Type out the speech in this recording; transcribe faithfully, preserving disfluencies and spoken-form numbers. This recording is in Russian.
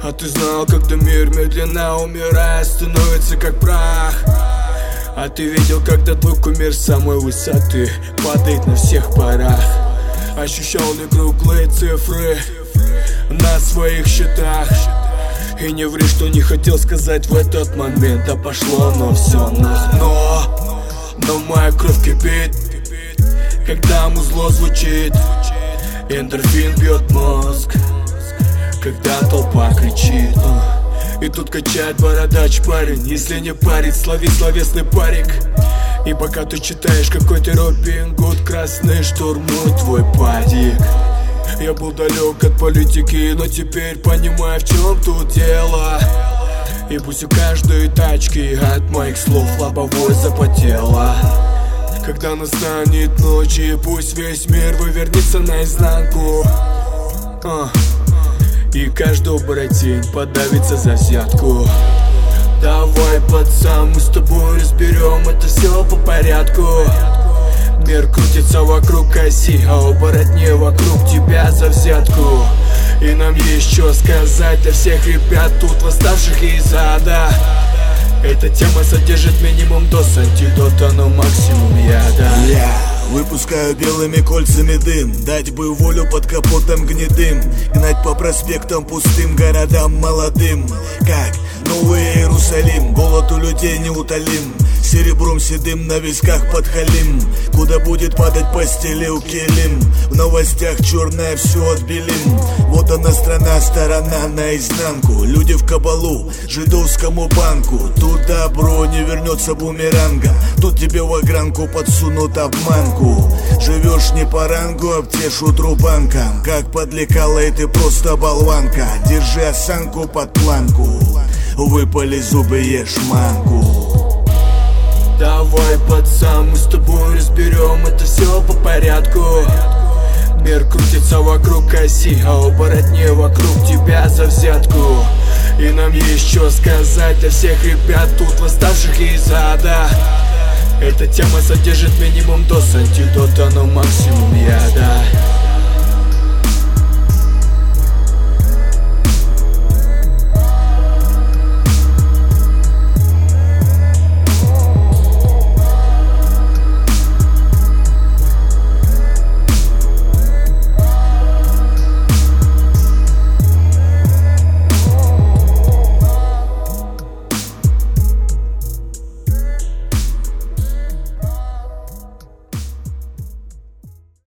А ты знал, когда мир медленно умирает, становится как прах? А ты видел, когда твой кумир с самой высоты падает на всех парах? Ощущал ли круглые цифры на своих счетах? И не ври, что не хотел сказать в этот момент, а пошло, но все нах. Но, но моя кровь кипит, когда музло звучит. Эндорфин бьет мозг, когда толпа кричит. И тут качает бородач парень, если не парить, слови словесный парик. И пока ты читаешь какой-то Робин Гуд, красный штурмует твой падик. Я был далек от политики, но теперь понимаю, в чем тут дело. И пусть у каждой тачки от моих слов лобовой запотела. Когда настанет ночь, и пусть весь мир вывернется наизнанку, а, и каждый оборотень подавится за взятку. Давай, пацан, мы с тобой разберем это все по порядку. Мир крутится вокруг оси, а оборотни вокруг тебя за взятку. И нам есть что сказать для всех ребят тут, восставших из ада. Эта тема содержит минимум доз антидота, но максимум яда. Я выпускаю белыми кольцами дым, дать бы волю под капотом гнедым, гнать по проспектам пустым, городам молодым, как Новый Иерусалим. Голод у людей неутолим, серебром седым на висках подхалим. Куда будет падать постели у килим, в новостях черное все отбелим. Вот она страна, сторона наизнанку, люди в кабалу, жидовскому банку. Тут добро не вернется бумеранга, тут тебе в огранку подсунут обманку. Живешь не по рангу, обтешут рубанком, как подлекала и ты просто болванка. Держи осанку под планку, выпали зубы, ешь манку. Давай, пацан, мы с тобой разберем это все по порядку. Мир крутится вокруг оси, а оборотни вокруг тебя за взятку. И нам есть что сказать для всех ребят тут, восставших из ада. Эта тема содержит минимум доз антидота, но максимум яда.